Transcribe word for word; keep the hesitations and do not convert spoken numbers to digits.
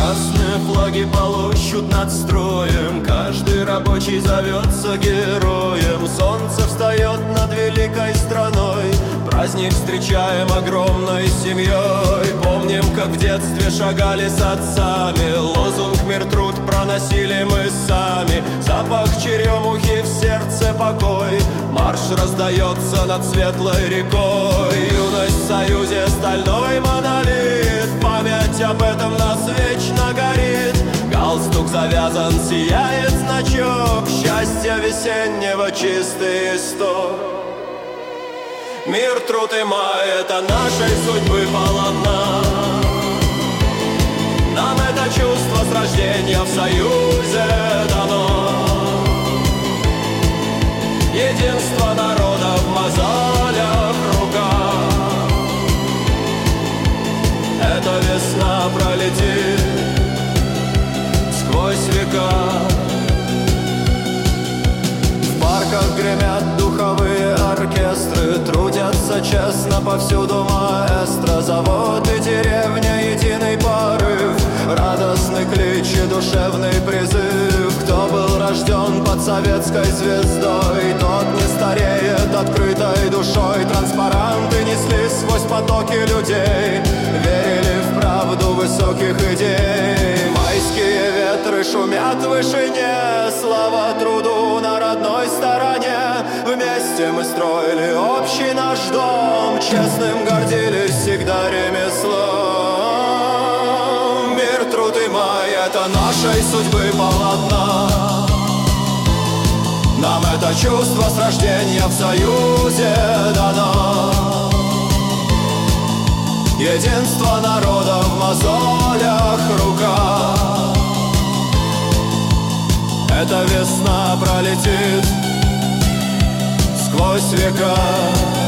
Красные флаги полощут над строем, каждый рабочий зовется героем. Солнце встает над великой страной, праздник встречаем огромной семьей. Помним, как в детстве шагали с отцами, лозунг «Мир, труд» проносили мы сами. Запах черемухи, в сердце покой, марш раздается над светлой рекой. Юность в союзе, стальной монолит, память об этом нас вечно горит. Галстук завязан, сияет значок счастья весеннего, чистый исток. Мир, труд и май — это нашей судьбы полотна. Нам это чувство с рождения в союзе дано. Единство народа в мозолях руках. Эта весна пролетит сквозь века. В парках гремят духовые оркестры, трудятся честно повсюду маэстро. Завод и деревня, единый порыв, радостный клич и душевный призыв. Кто был рожден под советской звездой, тот не стареет открытой душой. Транспаранты несли сквозь потоки людей, верили в правду высоких идей. Майские ветры шумят в вышине, слава труду на родной стороне. Вместе мы строили общий наш дом, честным гордились всегда ремеслом. Мир, труд и май — это нашей судьбы полотна. Нам это чувство с рождения в союзе дано. Единство народа в мозолях руках. Эта весна пролетит сквозь века.